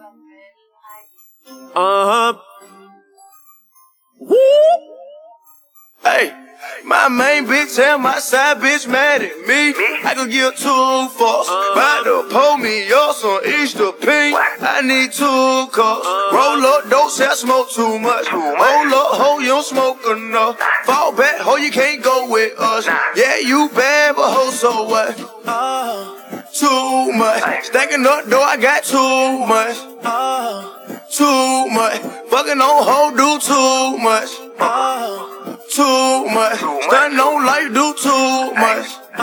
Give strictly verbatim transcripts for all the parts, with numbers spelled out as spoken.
Uh-huh. Woo! Hey, my main bitch and my side bitch mad at me. I could give two fucks. About to pull me up some Easter pink. I need two cups. Roll up, don't say I smoke too much. Hold up, ho, you don't smoke enough. Fall back, ho, you can't go with us. Yeah, you bad, but ho, so what? Too much. Stacking up, though, I got too much. Too much. Fucking on hoe, do too much. Too much. Stunning on life, do too much.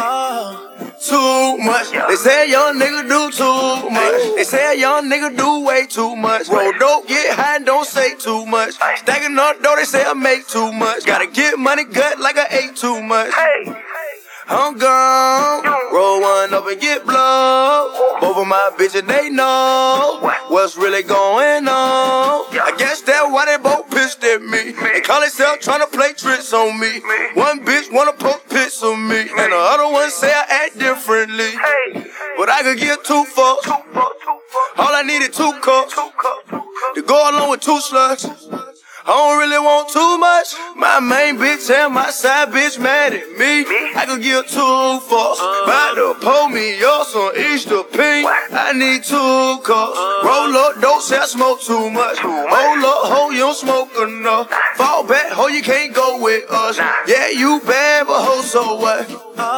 Too much. They say a young nigga do too much. They say a young nigga do way too much. Roll dope, get high, and don't say too much. Stacking up, though, they say I make too much. Gotta get money gut like I ate too much. I'm gone. Roll one up and get blown. Both of my bitches, they know what's really going on. I guess that's why they both pissed at me. They call themselves trying to play tricks on me. One bitch wanna post pics of me, and the other one say I act differently. But I could give two fucks. All I need is two cups to go along with two slugs. I don't really want too much. My main bitch and my side bitch mad at me. I could give two fucks. About to pull me up some Easter pink. I need two cups. Roll up, don't say I smoke too much. Hold up, ho, you don't smoke enough. Fall back, ho, you can't go with us. Yeah, you bad, but ho, so what?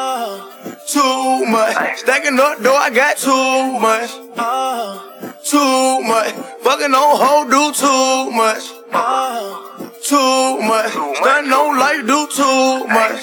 Too much. Stacking up, though, I got too much. Too much. Fucking on hoe, do too much. Too much. Stunning on life, do too much.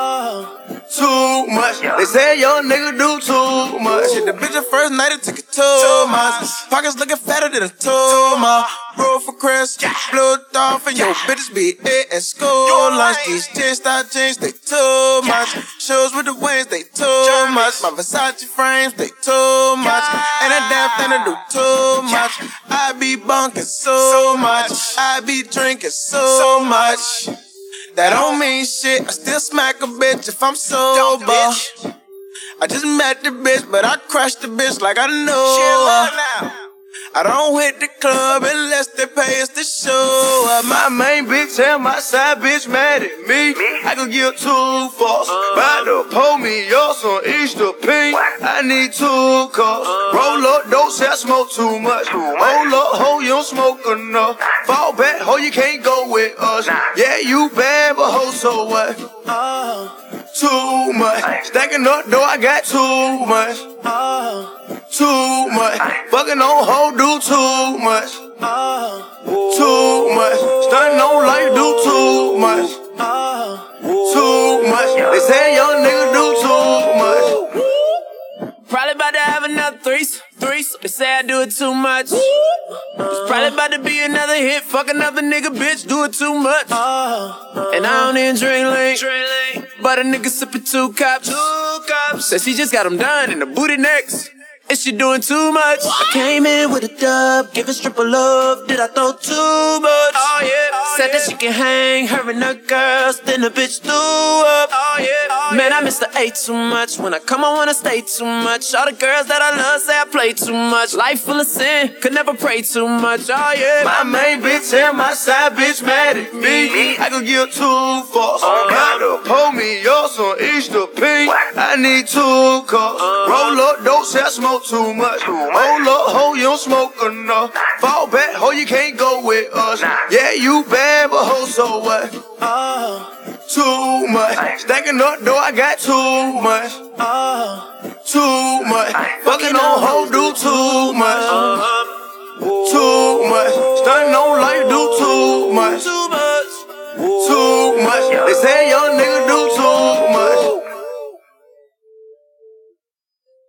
Too much. They say a young nigga do too much. Shit, the bitch the first night it took it two months. Pockets looking fatter than a tumor. Roll for Chris, blue off, and your bitches be it at school lunch. These jeans, style jeans, they too much. Shoes with the wings, they too much. My Versace frames, they too much. And that damn thing to do too much. I be bunking so much. I be drinking so much. That don't mean shit. I still smack a bitch if I'm sober. I just met the bitch, but I crushed the bitch like I know her. I don't hit the club unless they pay us to show up. My main bitch and my side bitch mad at me. I could give two fucks. About to pull me up some Easter pink. I need two cups. Roll up, don't say I smoke too much. Hold up, ho, you don't smoke enough. Fall back, ho, you can't go with us. Yeah, you bad, but ho, so what? Too much. Stacking up, though, I got too much. Too much. Fucking on hoe, do too much. Too much. Stunning on life, do too much. Too much. They say a young nigga do too much. Probably about to have another threes, threes. They say I do it too much. It's probably about to be another hit. Fuck another nigga, bitch, do it too much. And I don't even drink late, but a nigga sipping two cups. Two cups. Said she just got them done in the booty next. And she doing too much. I came in with a dub, giving stripper love. Did I throw too much? Oh yeah. Oh, Said yeah. that she can hang, her and her girls. Then the bitch threw up. Oh yeah. Oh, Man, yeah. I miss the A too much. When I come, I wanna stay too much. All the girls that I love say I play too much. Life full of sin, could never pray too much. Oh yeah. My main bitch and my side bitch mad at me. I could give two fucks. About to pull me up some Easter pink. I need two cups. Roll up, don't say I smoke too much. Hold up, ho, you don't smoke enough. Fall back, ho, you can't go with us. Yeah, you bad, but ho, so what? Too much. Stacking up, though, I got too much. Too much. Fucking on ho, do too much. Too much. Stunning on life, do too much. Too much. They say a young nigga do too much.